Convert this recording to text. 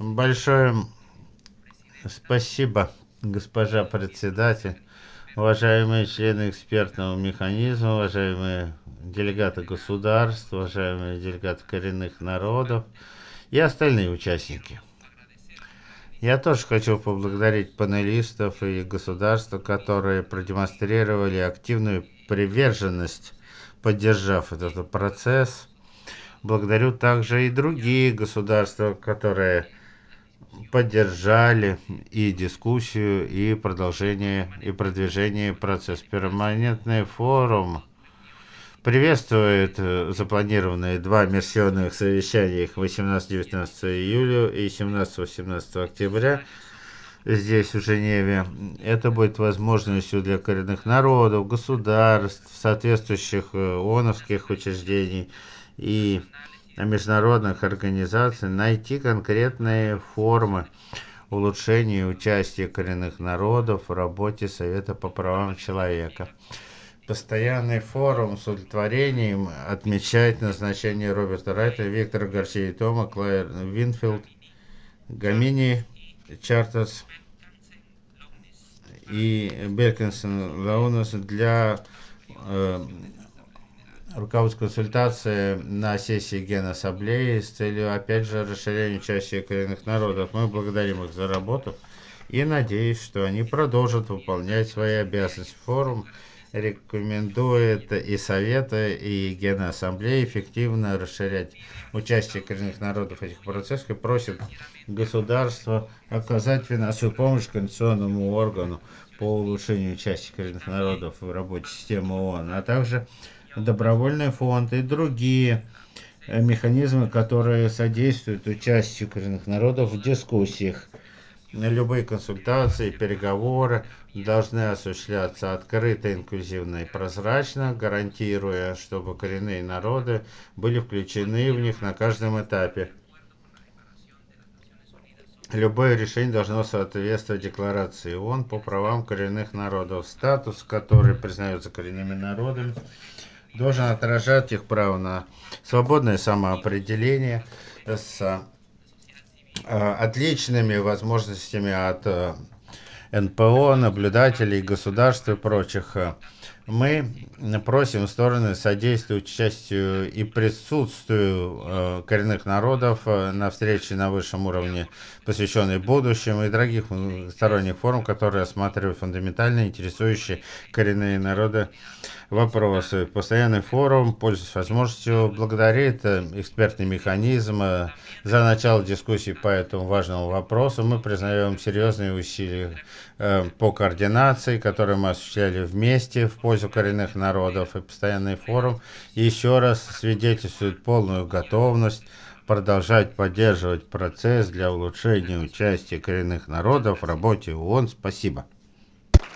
Большое спасибо, госпожа председатель, уважаемые члены экспертного механизма, уважаемые делегаты государств, уважаемые делегаты коренных народов и остальные участники. Я тоже хочу поблагодарить панелистов и государства, которые продемонстрировали активную приверженность, поддержав этот процесс. Благодарю также и другие государства, которые поддержали и дискуссию, и продолжение, и продвижение процесса. Перманентный форум приветствует запланированные два миссионных совещания 18-19 июля и 17-18 октября здесь, в Женеве. Это будет возможностью для коренных народов, государств, соответствующих ООНовских учреждений и международных организаций найти конкретные формы улучшения участия коренных народов в работе Совета по правам человека. Постоянный форум с удовлетворением отмечает назначение Роберта Райта, Виктора Гарсии Тома, Клайр Винфилд, Гамини Чартерс и Беркинсон Лаунас для руководства консультации на сессии Генассамблеи с целью, опять же, расширения участия коренных народов. Мы благодарим их за работу и надеюсь, что они продолжат выполнять свои обязанности. Форум рекомендует и Советы, и Генассамблеи эффективно расширять участие коренных народов в этих процессах и просит государства оказать финансовую помощь конституционному органу по улучшению участия коренных народов в работе системы ООН, а также добровольный фонд и другие механизмы, которые содействуют участию коренных народов в дискуссиях. Любые консультации, переговоры должны осуществляться открыто, инклюзивно и прозрачно, гарантируя, чтобы коренные народы были включены в них на каждом этапе. Любое решение должно соответствовать Декларации ООН по правам коренных народов. Статус, который признается коренными народами, должен отражать их право на свободное самоопределение с отличными возможностями от НПО, наблюдателей, государств и прочих. Мы просим стороны содействовать участию и присутствию коренных народов на встрече на высшем уровне, посвященной будущему, и других сторонних форум, которые рассматривают фундаментально интересующие коренные народы вопросы. Постоянный форум, пользуясь возможностью, благодарит экспертный механизм за начало дискуссии по этому важному вопросу. Мы признаем серьезные усилия по координации, которые мы осуществляли вместе в пользу коренных народов. И постоянный форум еще раз свидетельствует полную готовность продолжать поддерживать процесс для улучшения участия коренных народов в работе ООН. Спасибо.